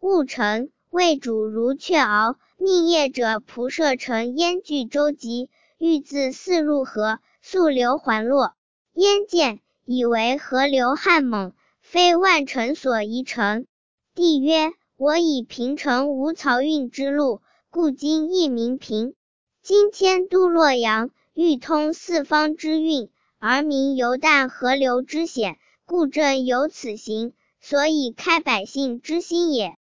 戊辰，魏主如雀敖，命业者仆射乘燕据舟楫，欲自泗入河，溯流还洛。燕见，以为河流悍猛，非万乘所宜乘。帝曰：我以平城无漕运之路，故今益民平。今迁都洛阳，欲通四方之运，而民犹惮河流之险，故朕有此行，所以开百姓之心也。